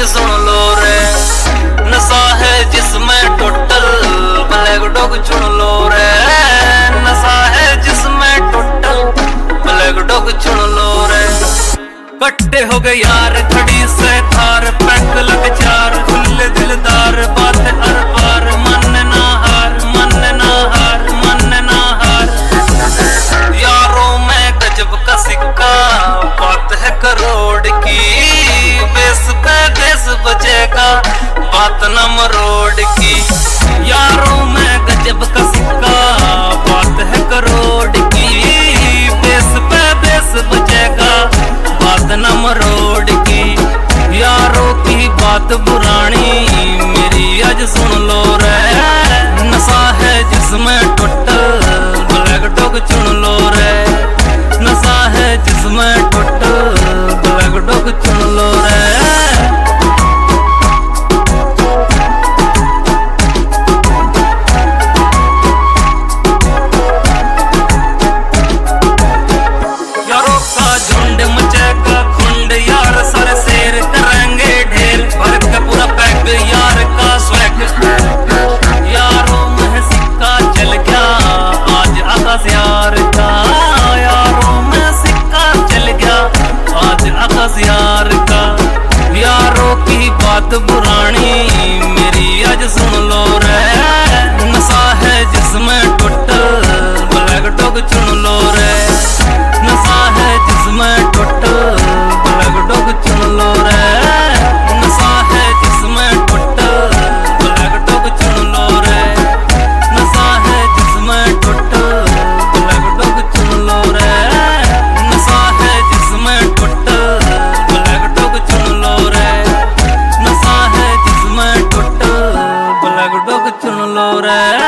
सुन लो रे, नशा है जिसमें टोटल ब्लैक डॉग चुन लो रे, नशा है जिसमें टोटल ब्लैक डॉग चुन लो रे। कट्टे हो गए यार खड़ी से थार, पैक लग चार खुले दिलदार, बात हर बार मन ना हार, मन ना हार, मन ना हार। यारों में गजब का सिक्का, बात है करोड़ की, बेस पे बेस बजेगा, बात न मरोड़ की। यारों में गजब का सिक्का, बात है करोड़ की, बेस पे बेस बजेगा, बात न मरोड़ की। यारों की बात पुरानी मेरी आज सुन लो रे, नशा है जिसमें टोटल ब्लैक डॉग चुन लो रे, नशा है जिसमें टोटल ब्लैक डॉग चुन लो रे। यारों का झुंड मचेगा खुंड, यार सारे शेर करेंगे ढेर, भर के पूरा पैक यार का स्वैग। यारों में सिक्का चल गया आज आकाश यार का, यारों में सिक्का चल गया आज आकाश यार का। यारों की बात पुरानी मेरी आज सुन लो रे, नशा है जिसमें टोटल ब्लैक डॉग चुन लो रे, नशा है जिसमें टोटल ब्लैक डॉग चुन लो रे, नशा है जिसमें टोटल ब्लैक डॉग चुन लो रे, नशा है जिसमें टोटल ब्लैक डॉग चुन लो रे, नशा है जिसमें टोटल ब्लैक डॉग चुन लो रे, नशा है जिसमें टोटल ब्लैक डॉग चुन लो रे।